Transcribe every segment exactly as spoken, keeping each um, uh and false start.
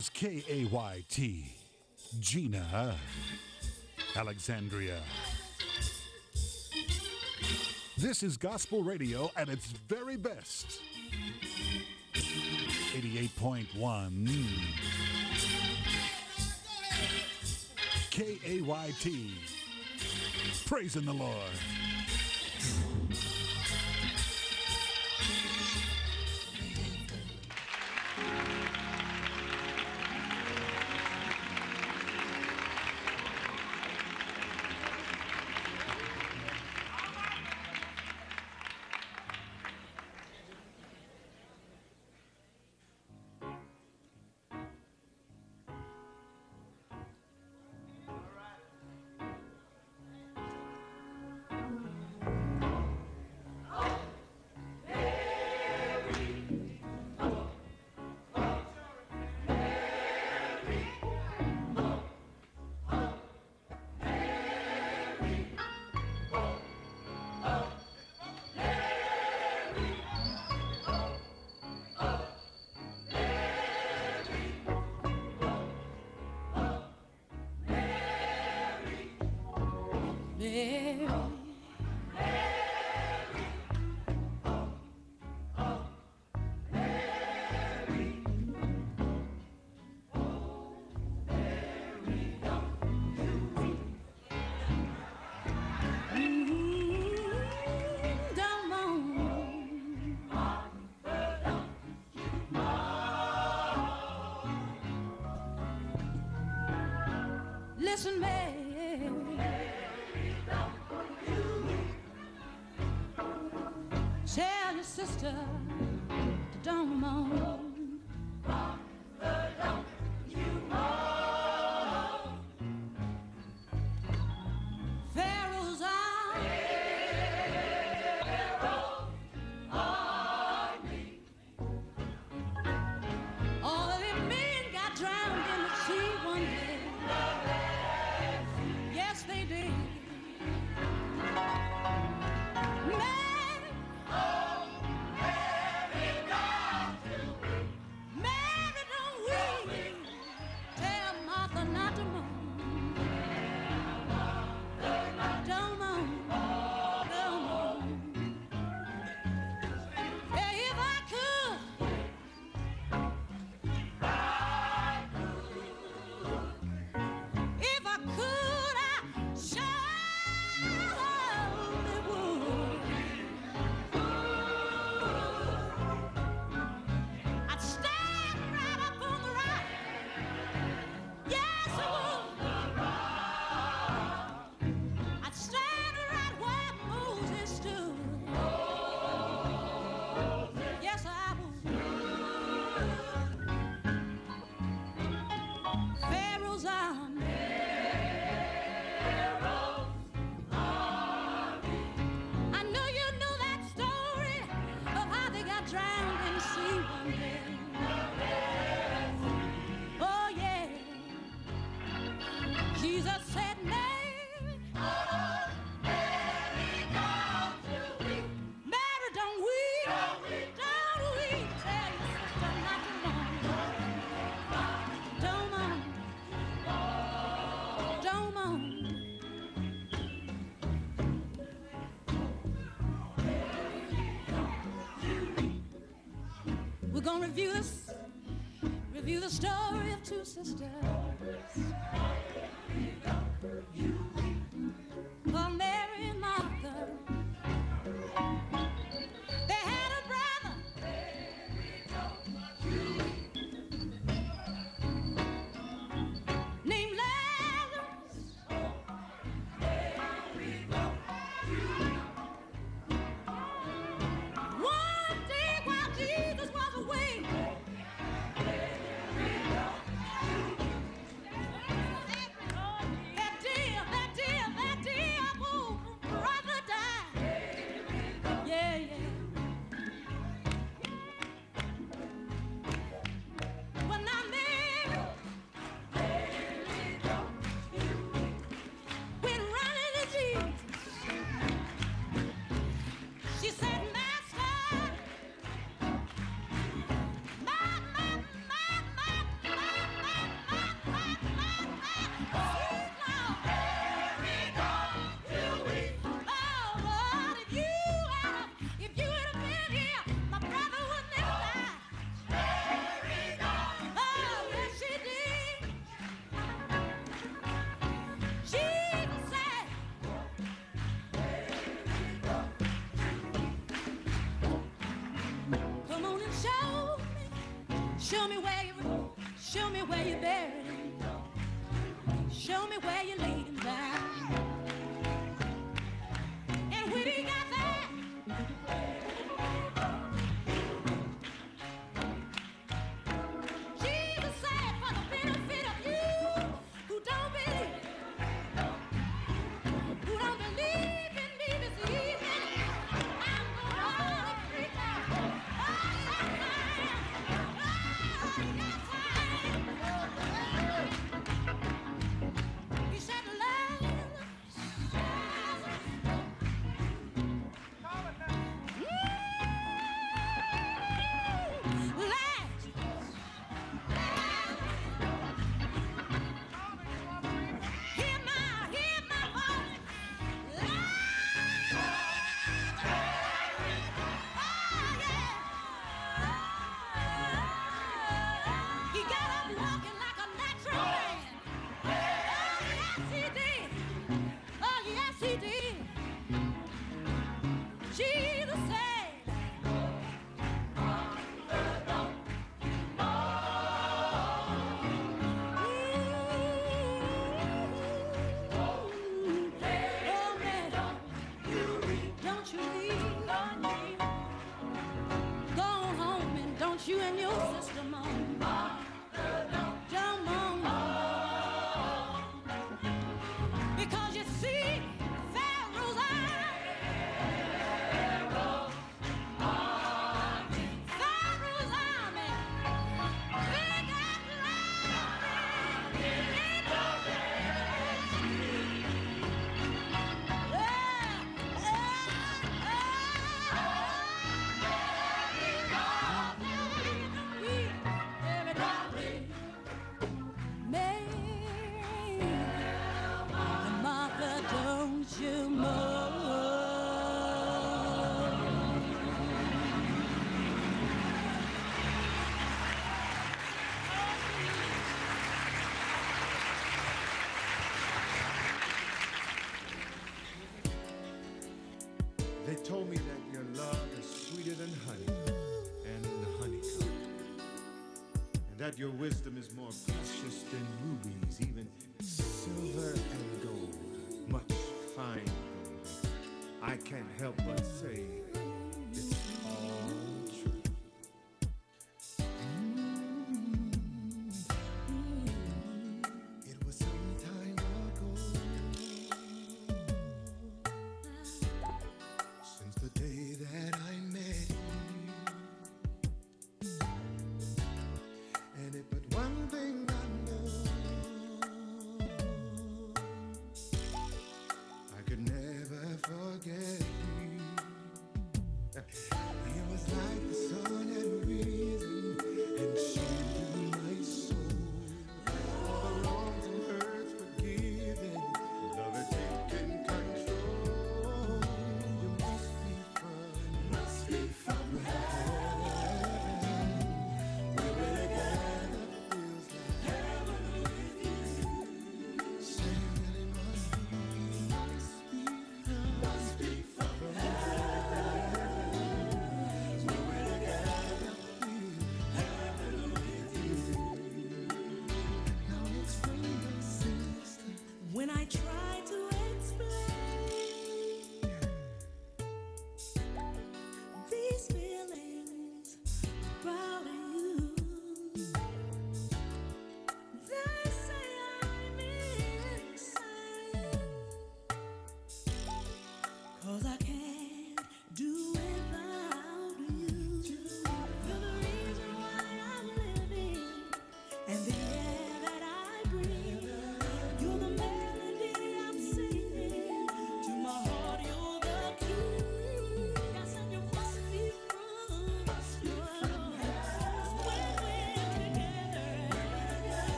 K A Y T, Gina Alexandria. This is gospel radio at its very best. eighty-eight point one K A Y T, praising the Lord. That deal, that Show me where you, show me where you buried him. Show me where you laid him down. And when he got there, Jesus said, for the benefit of you who don't believe, who don't believe in me this evening, I'm gonna freak out. Oh, yes, I am. Oh, yes, I am. He said, you and your sister moan. Don't moan. Because you see, Pharaoh's army, Pharaoh's army, they got lost in the Red Sea. Yeah, yeah, They told me that your love is sweeter than honey and honeycomb, and that your wisdom is more precious than rubies, even silver and gold, much fine gold. I can't help but say it's all true. It was some time ago, since the day that I met you, and if but one thing I know,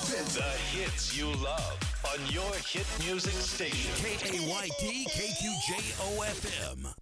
The hits you love on your hit music station. K A Y T K Q J O F M.